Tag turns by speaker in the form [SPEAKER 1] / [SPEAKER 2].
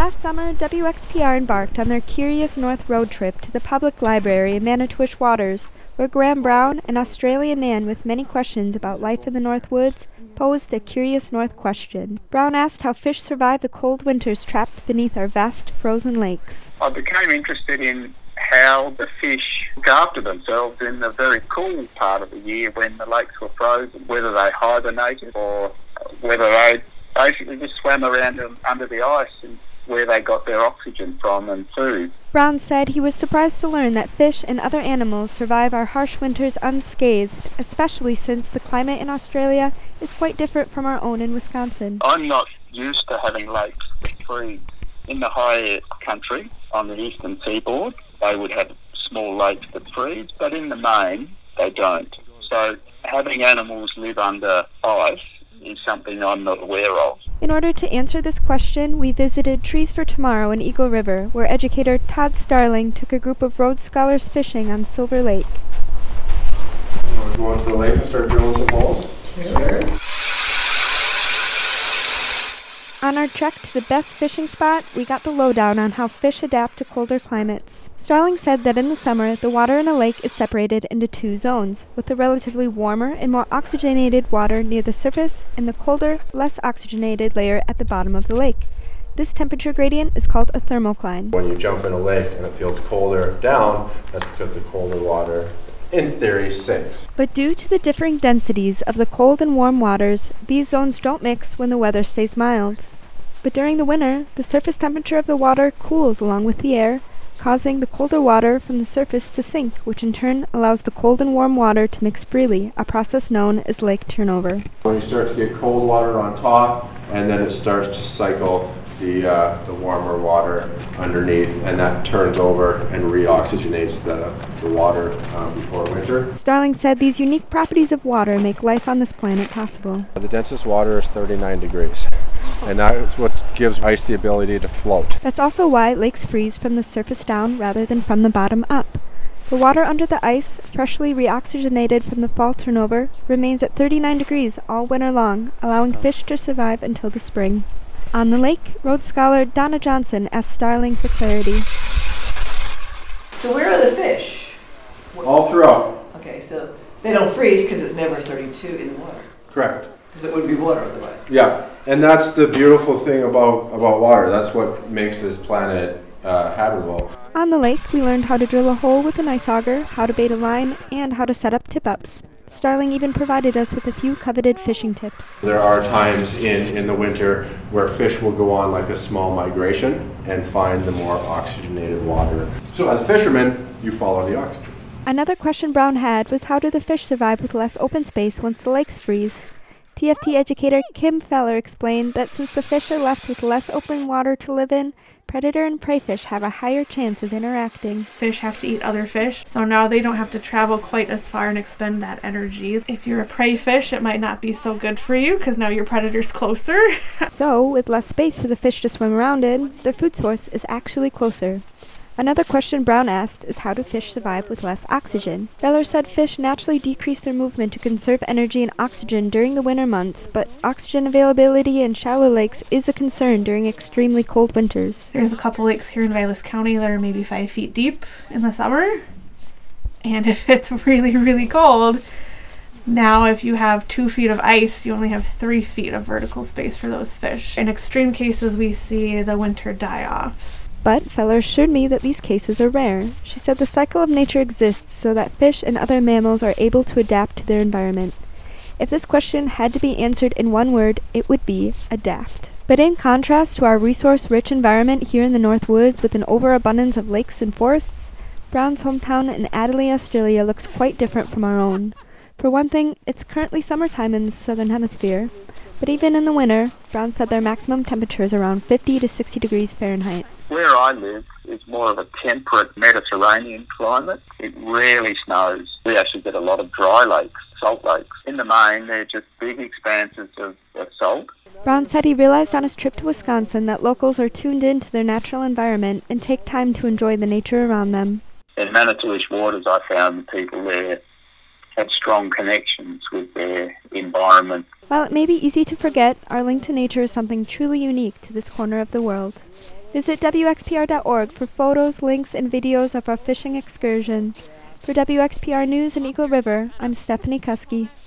[SPEAKER 1] Last summer, WXPR embarked on their Curious North road trip to the public library in Manitowish Waters, where Graham Brown, an Australian man with many questions about life in the North Woods, posed a Curious North question. Brown asked how fish survive the cold winters trapped beneath our vast frozen lakes.
[SPEAKER 2] I became interested in how the fish look after themselves in the very cool part of the year when the lakes were frozen, whether they hibernated or whether they basically just swam around under the ice and where they got their oxygen from and food.
[SPEAKER 1] Brown said he was surprised to learn that fish and other animals survive our harsh winters unscathed, especially since the climate in Australia is quite different from our own in Wisconsin.
[SPEAKER 2] I'm not used to having lakes that freeze. In the higher country, on the eastern seaboard, they would have small lakes that freeze, but in the main, they don't. So having animals live under ice is something I'm not aware of.
[SPEAKER 1] In order to answer this question, we visited Trees for Tomorrow in Eagle River, where educator Todd Starling took a group of Rhodes Scholars fishing on Silver Lake.
[SPEAKER 3] You want to go into the lake and start drilling some holes?
[SPEAKER 2] Yeah.
[SPEAKER 1] On our trek to the best fishing spot, we got the lowdown on how fish adapt to colder climates. Starling said that in the summer, the water in a lake is separated into two zones, with the relatively warmer and more oxygenated water near the surface and the colder, less oxygenated layer at the bottom of the lake. This temperature gradient is called a thermocline.
[SPEAKER 3] When you jump in a lake and it feels colder down, that's because the colder water, in theory, sinks.
[SPEAKER 1] But due to the differing densities of the cold and warm waters, these zones don't mix when the weather stays mild. But during the winter, the surface temperature of the water cools along with the air, causing the colder water from the surface to sink, which in turn allows the cold and warm water to mix freely, a process known as lake turnover.
[SPEAKER 3] When you start to get cold water on top, and then it starts to cycle the warmer water underneath, and that turns over and reoxygenates the water before winter.
[SPEAKER 1] Starling said these unique properties of water make life on this planet possible.
[SPEAKER 3] The densest water is 39 degrees. And that's what gives ice the ability to float.
[SPEAKER 1] That's also why lakes freeze from the surface down rather than from the bottom up. The water under the ice, freshly reoxygenated from the fall turnover, remains at 39 degrees all winter long, allowing fish to survive until the spring. On the lake, Rhodes scholar Donna Johnson asked Starling for clarity.
[SPEAKER 4] So where are the fish?
[SPEAKER 3] All throughout.
[SPEAKER 4] Okay, so they don't freeze because it's never 32 in the water.
[SPEAKER 3] Correct.
[SPEAKER 4] Because it wouldn't be water otherwise.
[SPEAKER 3] Yeah, and that's the beautiful thing about water. That's what makes this planet habitable.
[SPEAKER 1] On the lake, we learned how to drill a hole with an ice auger, how to bait a line, and how to set up tip-ups. Starling even provided us with a few coveted fishing tips.
[SPEAKER 3] There are times in the winter where fish will go on like a small migration and find the more oxygenated water. So as a fisherman, you follow the oxygen.
[SPEAKER 1] Another question Brown had was how do the fish survive with less open space once the lakes freeze? TFT educator Kim Feller explained that since the fish are left with less open water to live in, predator and prey fish have a higher chance of interacting.
[SPEAKER 5] Fish have to eat other fish, so now they don't have to travel quite as far and expend that energy. If you're a prey fish, it might not be so good for you because now your predator's closer.
[SPEAKER 1] So, with less space for the fish to swim around in, their food source is actually closer. Another question Brown asked is how do fish survive with less oxygen? Feller said fish naturally decrease their movement to conserve energy and oxygen during the winter months, but oxygen availability in shallow lakes is a concern during extremely cold winters.
[SPEAKER 5] There's a couple lakes here in Vilas County that are maybe 5 feet deep in the summer, and if it's really, really cold, now if you have 2 feet of ice, you only have 3 feet of vertical space for those fish. In extreme cases, we see the winter die-offs.
[SPEAKER 1] But Feller assured me that these cases are rare. She said the cycle of nature exists so that fish and other mammals are able to adapt to their environment. If this question had to be answered in one word, it would be adapt. But in contrast to our resource-rich environment here in the North Woods with an overabundance of lakes and forests, Brown's hometown in Adelaide, Australia looks quite different from our own. For one thing, it's currently summertime in the southern hemisphere. But even in the winter, Brown said their maximum temperature is around 50 to 60 degrees Fahrenheit.
[SPEAKER 2] Where I live is more of a temperate Mediterranean climate. It rarely snows. We actually get a lot of dry lakes, salt lakes. In the main, they're just big expanses of salt.
[SPEAKER 1] Brown said he realized on his trip to Wisconsin that locals are tuned into their natural environment and take time to enjoy the nature around them.
[SPEAKER 2] In Manitowish Waters, I found the people there had strong connections with their environment.
[SPEAKER 1] While it may be easy to forget, our link to nature is something truly unique to this corner of the world. Visit WXPR.org for photos, links, and videos of our fishing excursion. For WXPR News in Eagle River, I'm Stephanie Kuski.